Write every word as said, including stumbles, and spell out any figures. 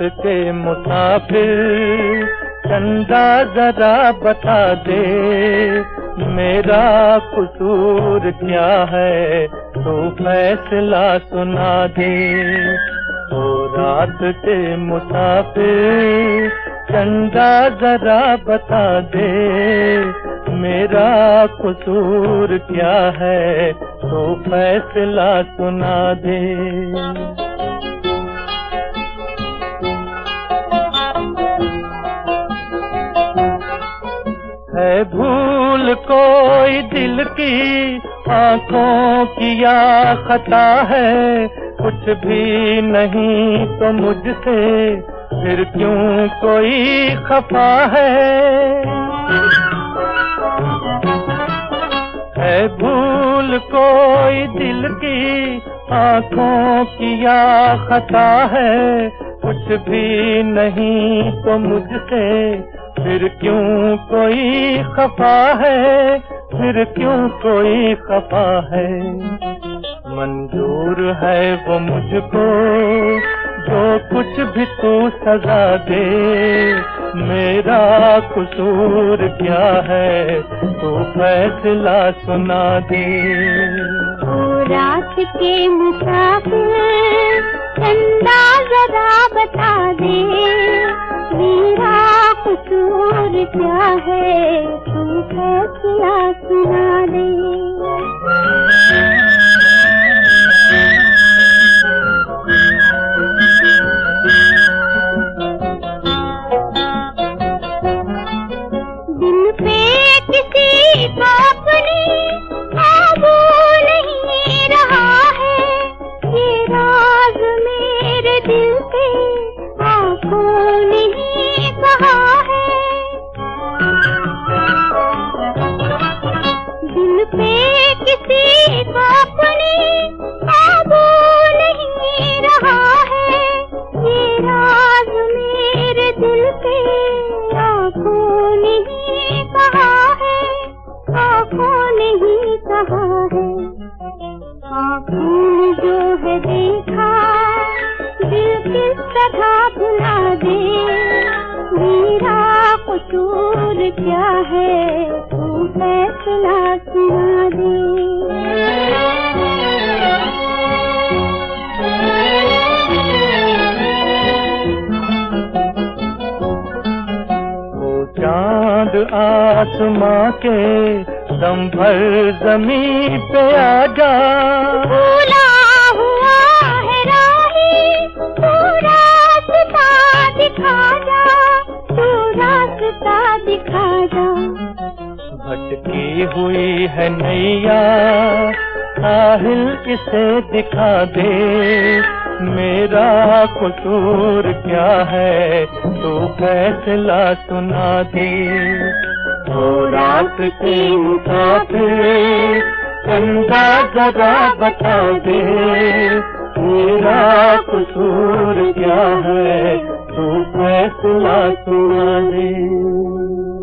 के मुसाफिर चंदा जरा बता दे, मेरा कसूर क्या है तू फैसला सुना दे। ओ रात के मुसाफिर चंदा जरा बता दे, मेरा कसूर क्या है तो फैसला सुना दे। है भूल कोई दिल की आँखों की या खता है, कुछ भी नहीं तो मुझसे फिर क्यों कोई खफा है। है भूल कोई दिल की आँखों की या खता है, कुछ भी नहीं तो मुझसे फिर क्यों कोई खफा है, फिर क्यों कोई खफा है। मंजूर है वो मुझको जो कुछ भी तू सजा दे, मेरा कसूर क्या है तू फैसला सुना दे। ओ रात के मुसाफिर चंदा जरा बता दे, मेरा कसूर क्या है तू फैसला सुना दे। दिल पे किसी को अपनी काबू नहीं रहा है, ये राज मेरे दिल के आँखों ने ही कहा है। दिल पे किसी को अपनी काबू नहीं रहा है, ये राज मेरे दिल के आँखों ने ही कहा है, आँखों ने ही कहा है। आँखों ने जो है देखा दिल किस तरह भुला दे, मेरा कसूर क्या है तू फैसला सुना दे। चांद आसमां के दम भर जमीन पे आ जा, भूला हुआ है राही तू रास्ता दिखा जा, तू रास्ता दिखा जा। भटकी हुई है नैया साहिल इसे दिखा दे, मेरा कसूर क्या है तू फैसला सुना दे। ओ रात के मुसाफिर चंदा जरा बता दे, मेरा कसूर क्या है तू फैसला सुना दे।